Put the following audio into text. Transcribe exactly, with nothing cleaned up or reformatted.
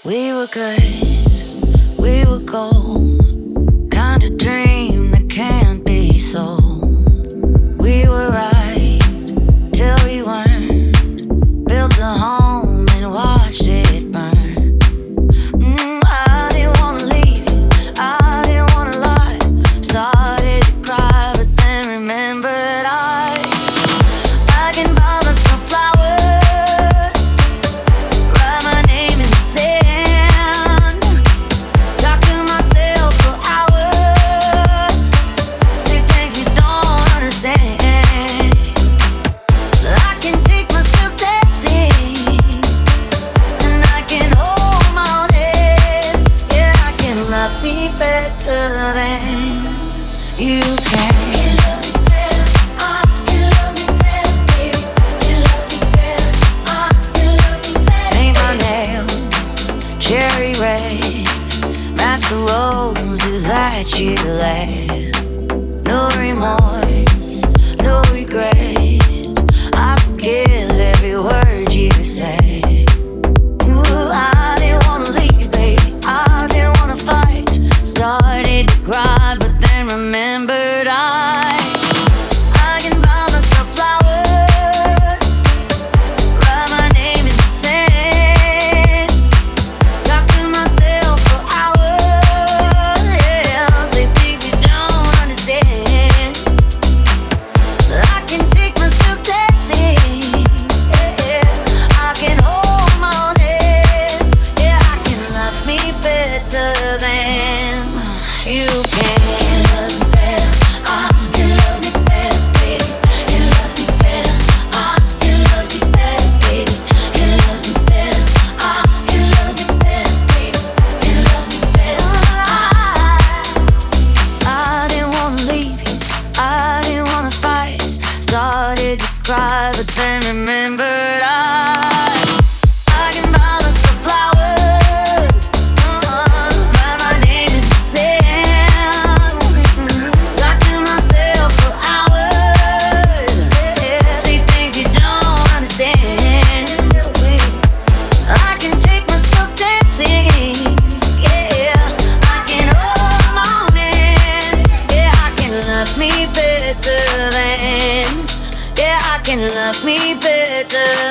We were good, we were gold, kind of dream that can't be sold. We were right till we weren't, built a home and watched it burn. mm, I didn't wanna leave you, I didn't wanna lie. Started to cry but then remembered I I can buy myself flowers, write my name in the sand, talk to myself for hours, say things you don't understand. I can take myself dancing, and I can hold my own head. Yeah, I can love me better than you can. Cherry red, match the roses that you left. No remorse, no regret. I forgive every word you say. Ooh, I didn't wanna leave, baby, I didn't wanna fight. Started to cry, but then remembered I I can buy myself flowers, write my name in the sand, talk to myself for hours, yeah, say things you don't understand. I can take myself dancing, yeah, I can hold my own head. Yeah, I can love me better than you can. Started to cry, but then remembered I I can buy myself flowers, uh-huh, write my name in the sand, talk to myself for hours, yeah, say things you don't understand. I can take myself dancing, yeah, I can hold my own hand. Yeah, I can love me better than, yeah, I can love me better